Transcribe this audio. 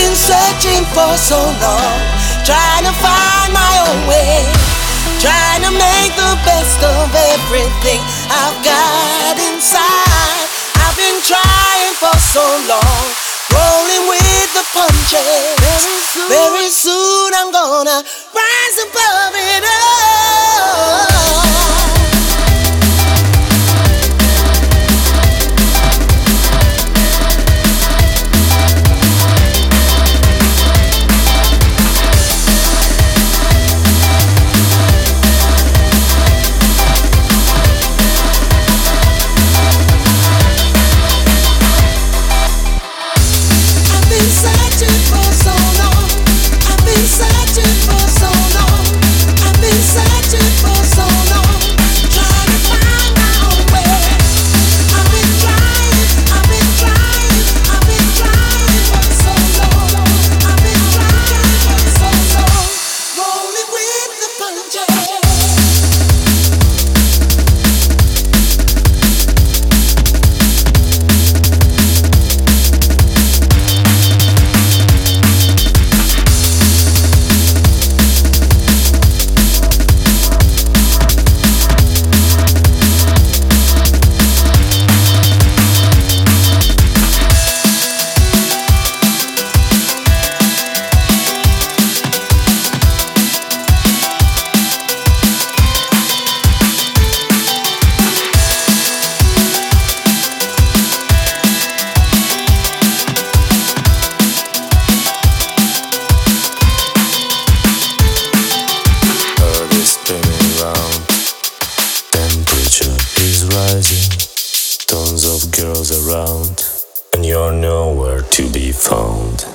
searching for so long, trying to find my own way, trying to make the best of everything I've got inside. I've been trying for so long, rolling with the punches. Very soon I'm gonna rise above it all. Searching for so long, I've been searching for so long, I've been searching for so long, trying to find my own way. I've been trying, I've been trying, I've been trying for so long, I've been trying for so long, rolling with the punches. Tons of girls around, and you're nowhere to be found.